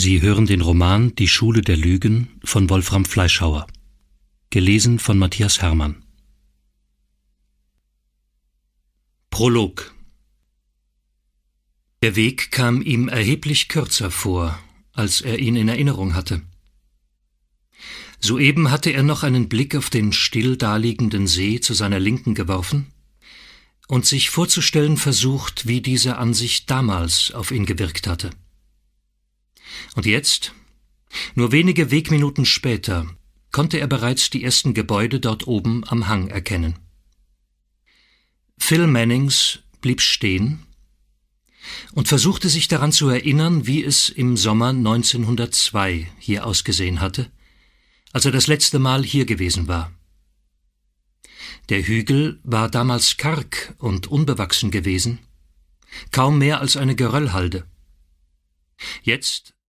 Sie hören den Roman »Die Schule der Lügen« von Wolfram Fleischhauer. Gelesen von Matthias Hermann. Prolog. Der Weg kam ihm erheblich kürzer vor, als er ihn in Erinnerung hatte. Soeben hatte er noch einen Blick auf den still daliegenden See zu seiner Linken geworfen und sich vorzustellen versucht, wie diese Ansicht damals auf ihn gewirkt hatte. Und jetzt, nur wenige Wegminuten später, konnte er bereits die ersten Gebäude dort oben am Hang erkennen. Phil Mannings blieb stehen und versuchte sich daran zu erinnern, wie es im Sommer 1902 hier ausgesehen hatte, als er das letzte Mal hier gewesen war. Der Hügel war damals karg und unbewachsen gewesen, kaum mehr als eine Geröllhalde. Jetzt